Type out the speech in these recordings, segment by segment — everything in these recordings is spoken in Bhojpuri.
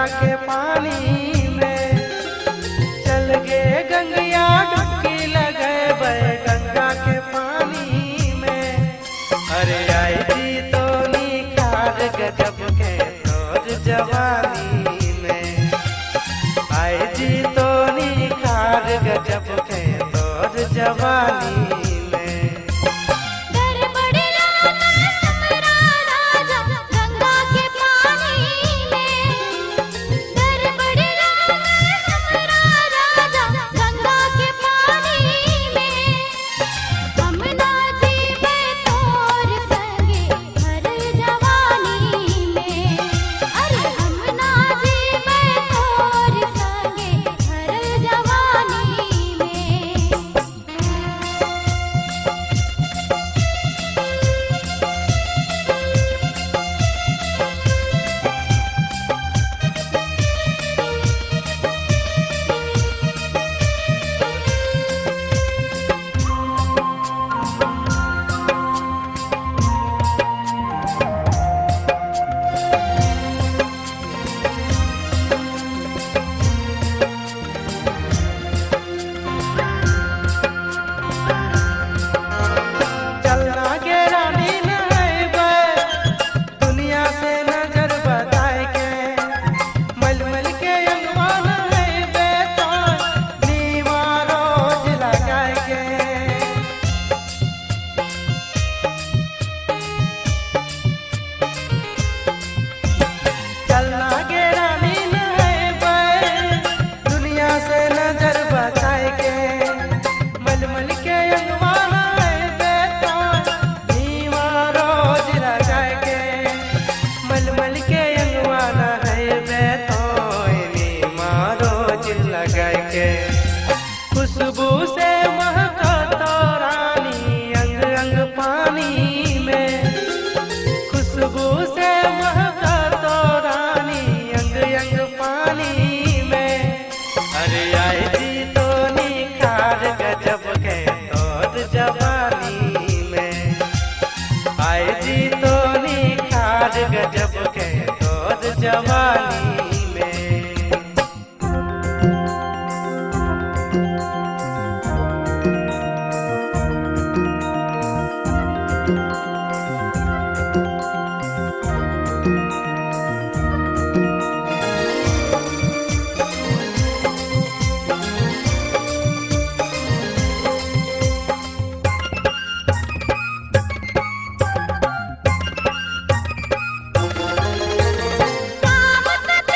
के पानी में। चल गे गंगिया डुबकी लगे बे गंगा के पानी में। अरे आई जी तो निखार गजब के तोर जवानी में। आई जी तो निखार गजब के तोर जवानी में। खुशबू से महका तो रानी अंग अंग पानी में। खुशबू से महका तो रानी अंग अंग पानी में। अरे आई जी तो निखार गजब के तोर जवानी में। आई जी तो निखार गजब के तोर जवानी में। काम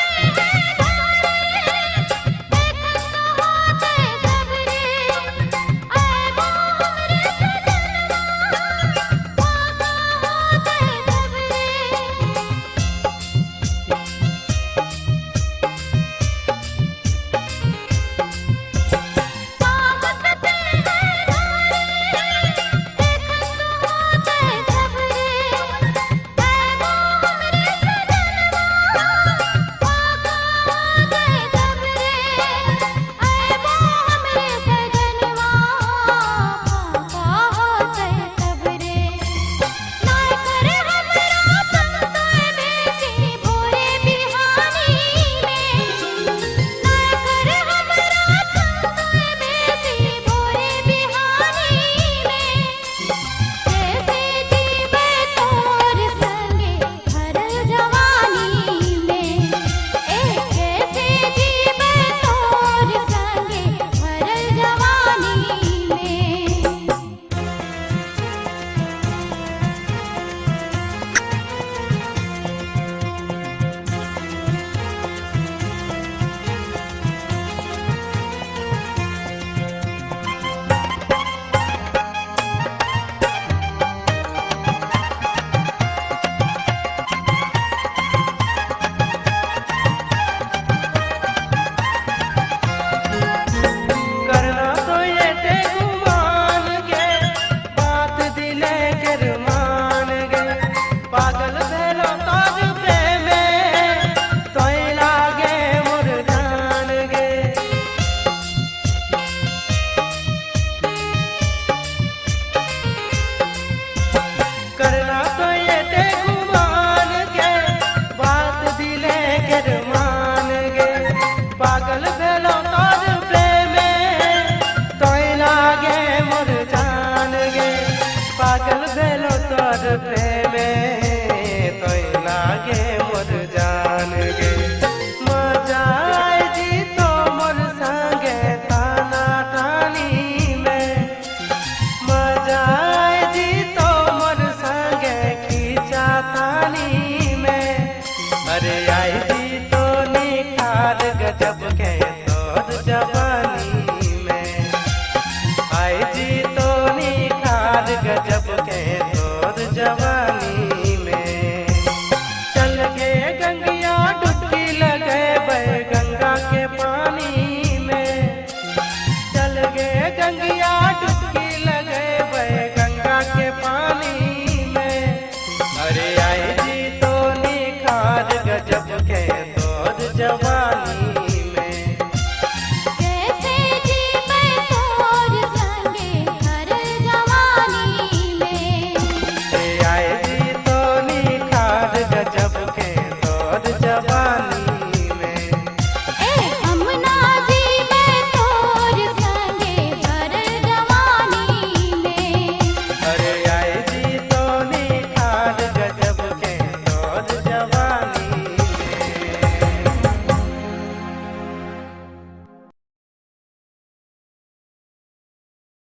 गजब के तोर जवानी में। आई जी तो निखार गजब के तोर जवानी में। चल के गंगिया डुबकी लगे बह गंगा के पानी में। चल गे गंगिया डुबकी लगे बह गंगा के पानी में। अरे आई जी तो निखार गजब के तोर जवानी में। कैसे जी मैं तोर संगे हर जवानी में। अरे आई जी तो निखार गजब के तोर जवानी